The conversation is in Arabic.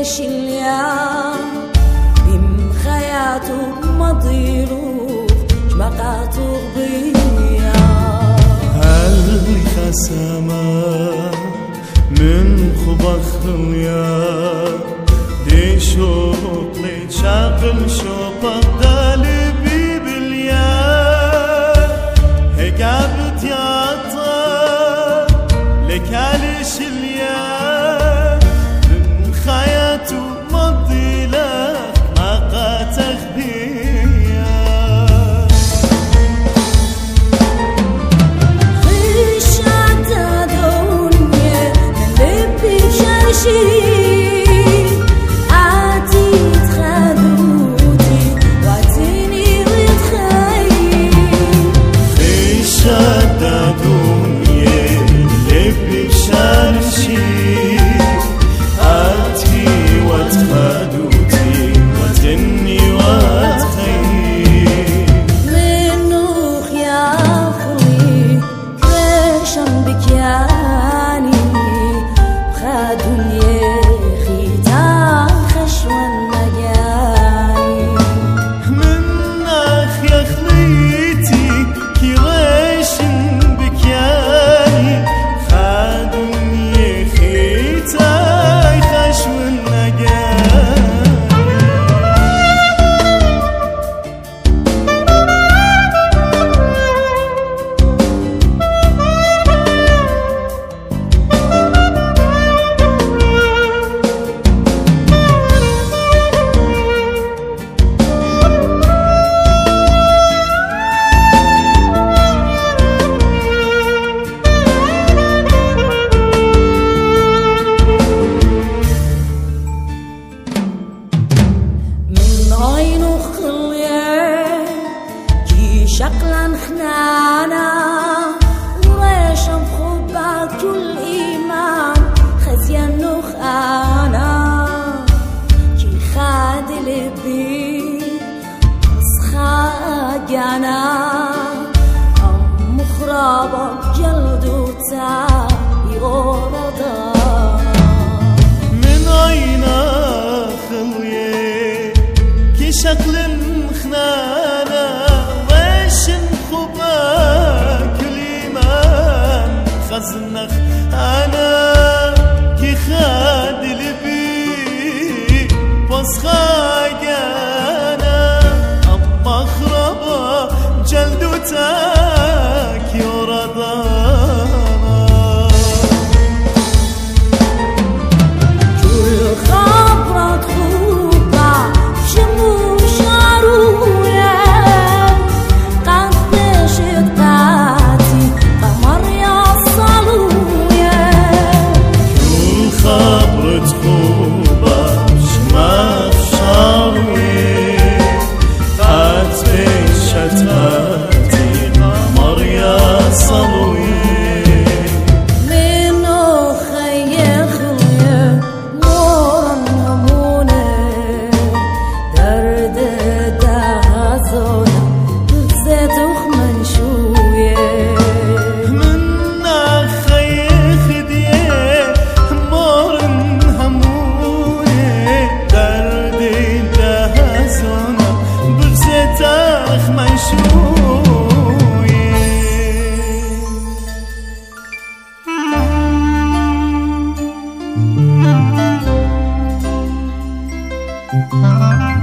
شليان بم خياته مضيروف جمقاته بيا هل خسما من خبخ يا دي شوق لي شاقل شوق قلبي باليا هقابت يا طا لك عليش اليا من خياته مضي لك ما قاتخ بيا خش عتا دنيا قلبي بشرشي شكلا خنانا وريشم خبات كل إيمان خزيان نخانا كي خاد لبي أصخاقنا أم مخربة جلدو تاي غردانا من عين خليه كي شكل خنانا خزنخ أنا كي خاد لبي بصخاقنا أما خربة جلدو تاك يوردانا كل خبرة خوبة شمو شاروية قد بشت قاتي قمر خبرت خوبة شما شاروي قد بشت هاتي قمر يا صلوي منو خيخلي نور النمونة درد دهزونا بزيتوخ منشوية منشوية